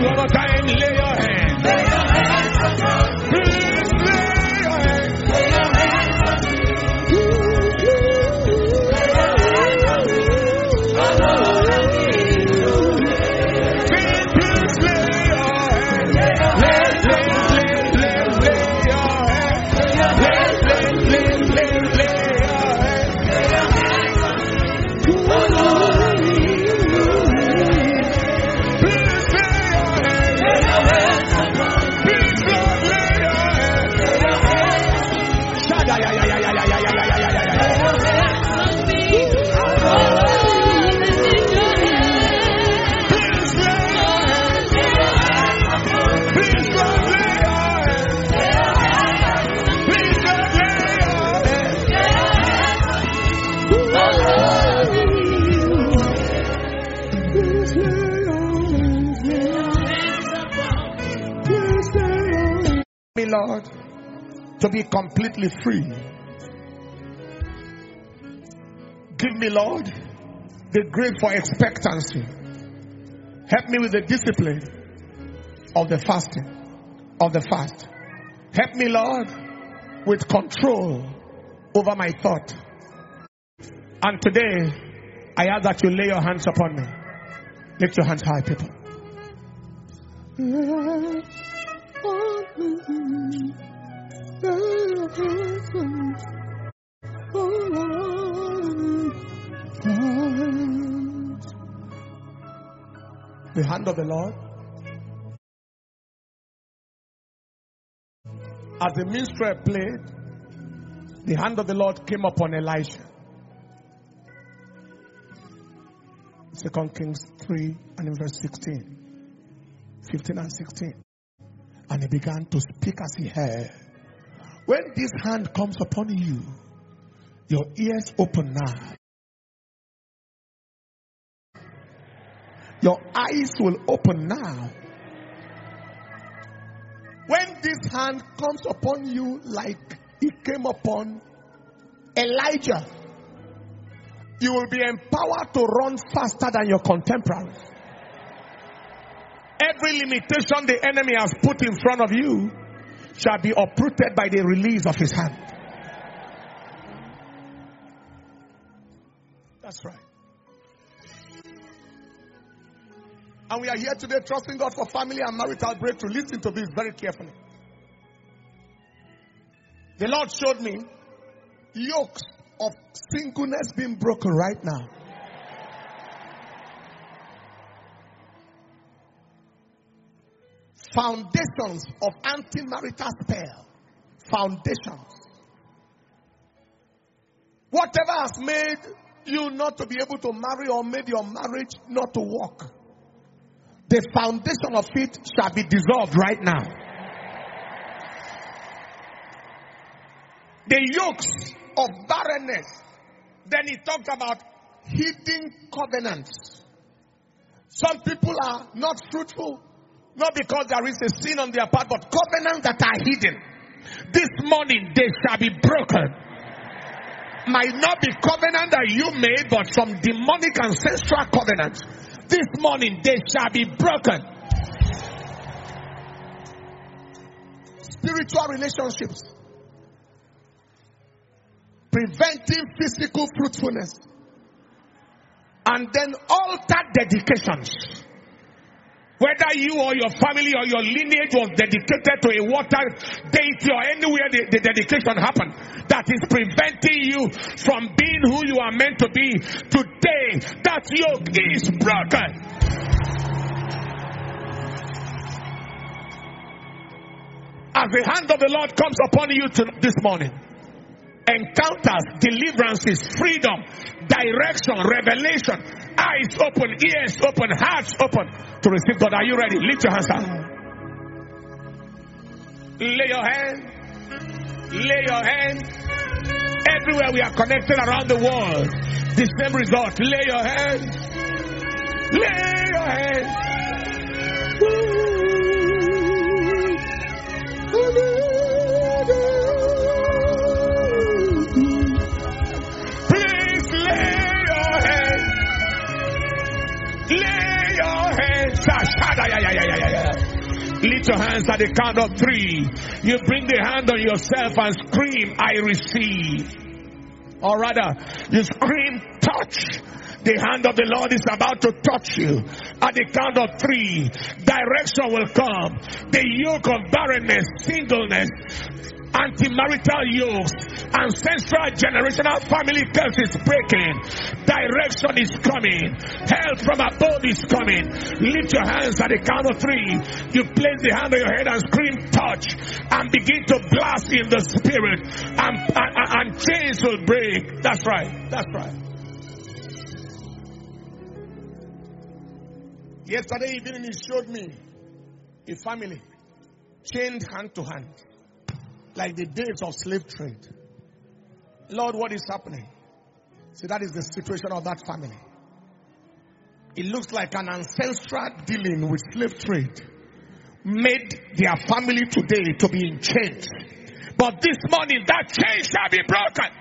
one more time. Lay your hand. Lay your hands upon me. Please lay your hand. Lay your hands on me. Please lay your hand. Lay your hands Lord, to be completely free. Give me, Lord, the grace for expectancy. Help me with the discipline of the fasting, of the fast. Help me, Lord, with control over my thought. And today, I ask that you lay your hands upon me. Lift your hands high, people. The hand of the Lord, as the minstrel played, the hand of the Lord came upon Elisha. 2 Kings 3 and in verse 16, 15 and 16. And he began to speak as he heard. When this hand comes upon you, your ears open now. Your eyes will open now. When this hand comes upon you like it came upon Elijah, you will be empowered to run faster than your contemporaries. Every limitation the enemy has put in front of you shall be uprooted by the release of his hand. That's right. And we are here today trusting God for family and marital breakthrough. Listen to this very carefully. The Lord showed me yokes of singleness being broken right now. Foundations of anti-marital spell. Foundations. Whatever has made you not to be able to marry or made your marriage not to work, the foundation of it shall be dissolved right now. The yokes of barrenness. Then he talked about hidden covenants. Some people are not fruitful, not because there is a sin on their part, but covenants that are hidden. This morning they shall be broken. Might not be covenant that you made, but some demonic ancestral covenants. This morning they shall be broken. Spiritual relationships. Preventing physical fruitfulness. And then altar dedications. Whether you or your family or your lineage was dedicated to a water deity or anywhere the dedication happened, that is preventing you from being who you are meant to be. Today, that yoke is broken. As the hand of the Lord comes upon you this morning, encounters, deliverances, freedom, direction, revelation, eyes open, ears open, hearts open to receive God. Are you ready? Lift your hands up. Lay your hand. Lay your hand. Everywhere we are connected around the world, the same result. Lay your hand. Lay your hand. Please lay your hand. Lay your hand. Lift your hands at the count of 3. You bring the hand on yourself and scream, I receive. Or rather, you scream, touch. The hand of the Lord is about to touch you. At the count of 3, direction will come. The yoke of barrenness, singleness, anti-marital yokes, ancestral generational family curses breaking. Direction is coming. Help from above is coming. Lift your hands at the count of 3. You place the hand on your head and scream touch and begin to blast in the spirit, and chains will break. That's right. That's right. Yesterday evening he showed me a family chained hand to hand, like the days of slave trade. Lord, what is happening? See, that is the situation of that family. It looks like an ancestral dealing with slave trade made their family today to be in chains. But this morning, that chain shall be broken.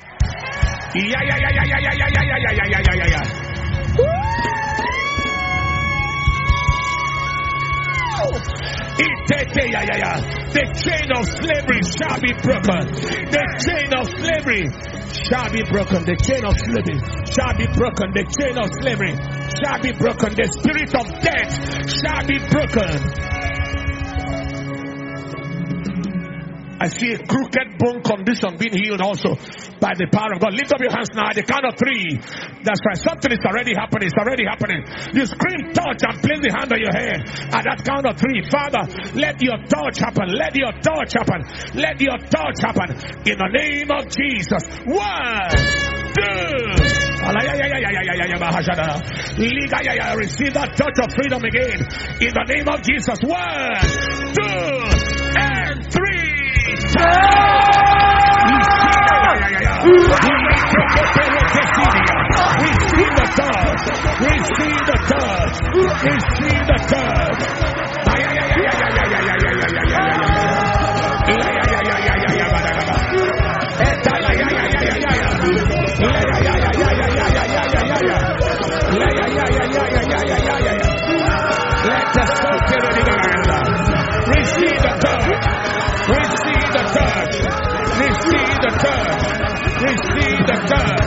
The chain of slavery shall be broken. The chain of slavery shall be broken. The chain of slavery shall be broken. The chain of slavery shall be broken. The spirit of death shall be broken. I see a crooked bone condition being healed also by the power of God. Lift up your hands now at the count of 3. That's right. Something is already happening. It's already happening. You scream touch and place the hand on your head at that count of 3. Father, let your touch happen. Let your touch happen. Let your touch happen. In the name of Jesus. 1, 2. Receive that touch of freedom again. In the name of Jesus. 1, 2, and 3. Receive the touch. Receive the touch. Receive the touch. Receive the touch. Receive the touch. Receive the touch. Receive the touch.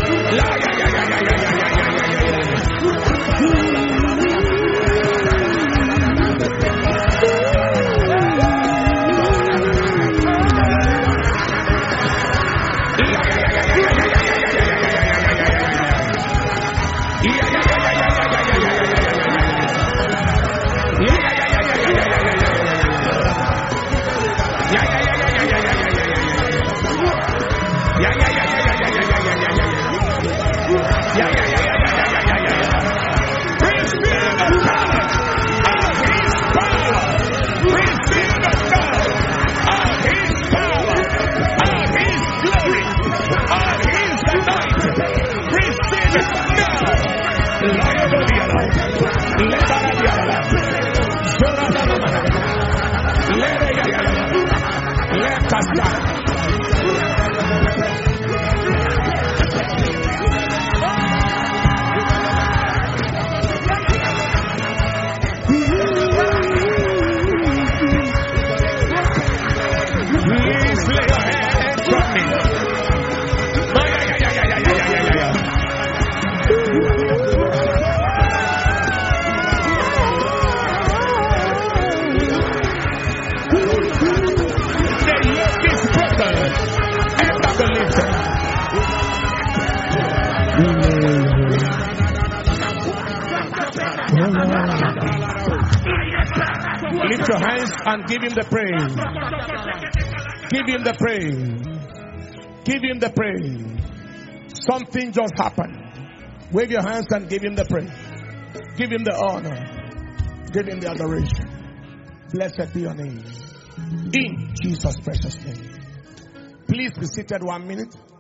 Lift your hands and give him the praise. Give him the praise. Give him the praise. Something just happened. Wave your hands and give him the praise. Give him the honor. Give him the adoration. Blessed be your name. In Jesus' precious name. Please be seated 1 minute.